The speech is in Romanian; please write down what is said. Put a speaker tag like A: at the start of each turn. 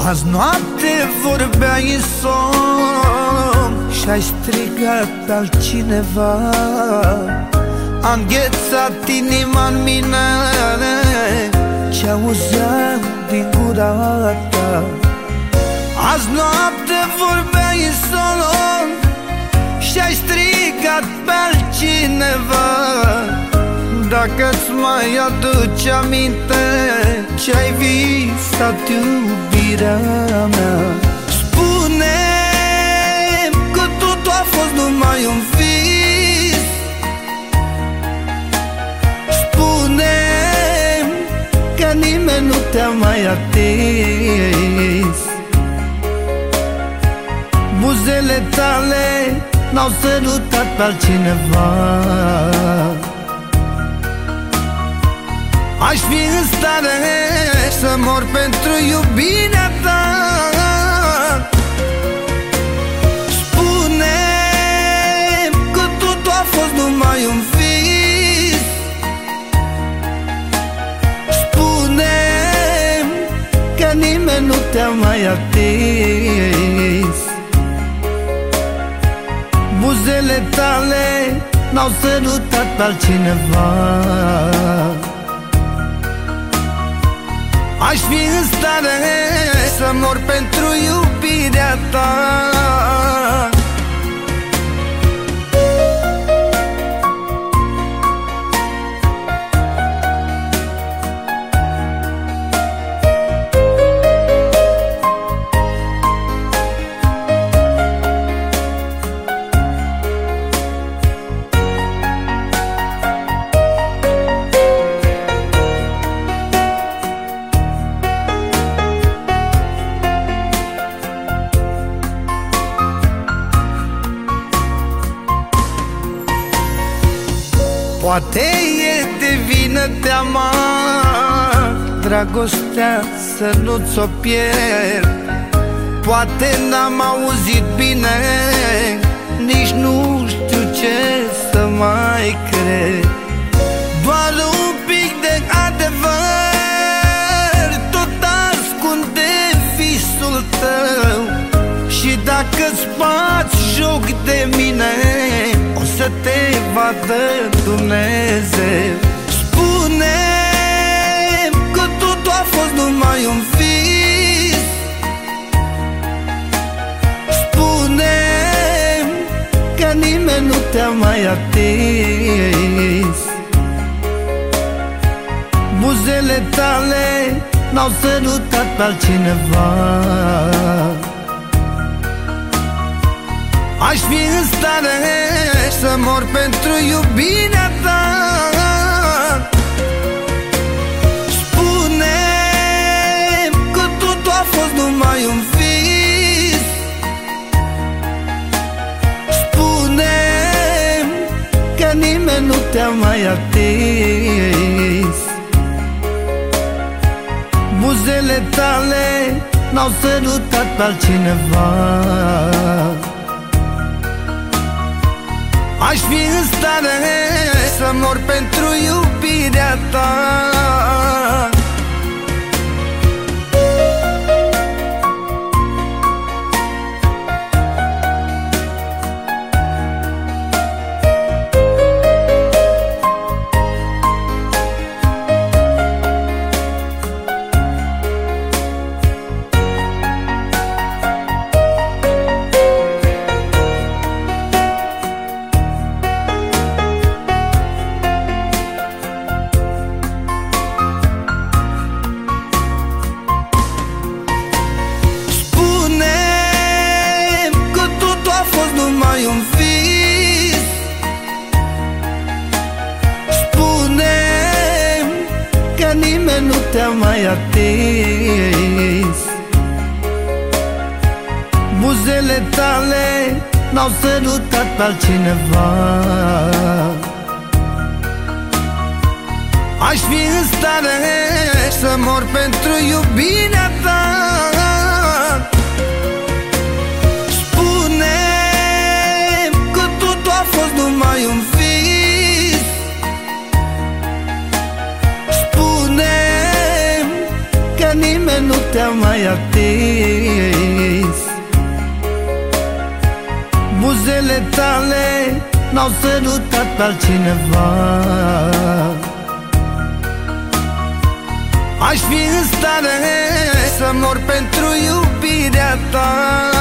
A: Azi noapte vorbeai în somn și-ai strigat pe altcineva. Am înghețat inima-n mine ce auzeam din gura ta. Azi noapte vorbeai în somn și-ai strigat pe altcineva. Dacă-ți mai aduci aminte ce-ai visat iubirea mea, spune-mi că totul a fost numai un vis. Spune-mi că nimeni nu te-a mai atins. Buzele tale n-au sărutat pe altcineva. Aș fi în stare să mor pentru iubirea ta. Spune-mi că totul a fost numai un vis. Spune-mi că nimeni nu te-a mai atins. Buzele tale n-au sărutat pe altcineva. Aș fi în stare să mor pentru iubirea ta. Poate e de vină teama, dragostea să nu-ți o pierd. Poate n-am auzit bine, nici nu știu ce să mai cred. Doar un pic de adevăr tot ascunde visul tău. Și dacă-ți bați joc de mine, o să te vadă Dumnezeu. Spune-mi că totul a fost numai un vis. Spune-mi că nimeni nu te-a mai atins. Buzele tale n-au sărutat pe altcineva. Aș fi în stare să mor pentru iubirea ta. Spune-mi că totul a fost numai un vis. Spune-mi că nimeni nu te-a mai atins. Buzele tale n-au sărutat pe altcineva. Aș fi în stare să mor pentru iubirea ta. Numai un vis. Spune-mi că nimeni nu te-a mai atins. Buzele tale n-au sărutat pe altcineva. Aș fi în stare să mor pentru iubirea ta. Numai un vis. Spune-mi că nimeni nu te-am mai atins. Buzele tale n-au sărutat pe altcineva. Aș fi în stare să mor pentru iubirea ta.